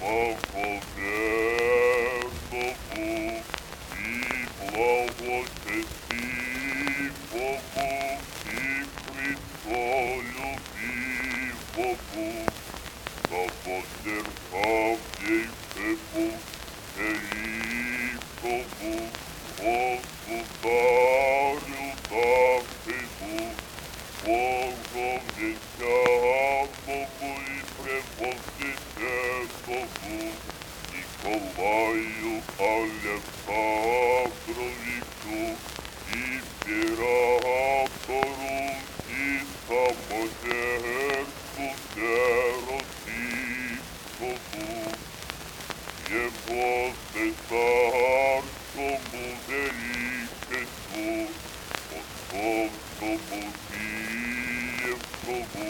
благоверному і благочестивому і Христолюбивому, та воздержав їй всему великому Государю нашему, Богом несчастному и превознесенному Николаю Александровичу, императору и самодержцу всероссийскому, его цесарскому величеству, московскому, киевскому,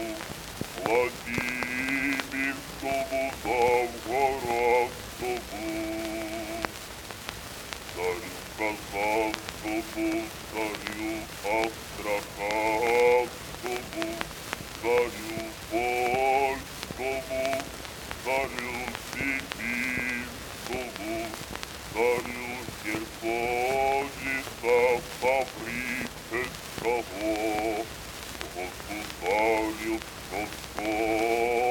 Владимирскому, Новгородскому, царю Казанскому, царю Астраханскому, царю Польскому, царю Сибирскому, царю Херсонеса Таврического, государю Московского,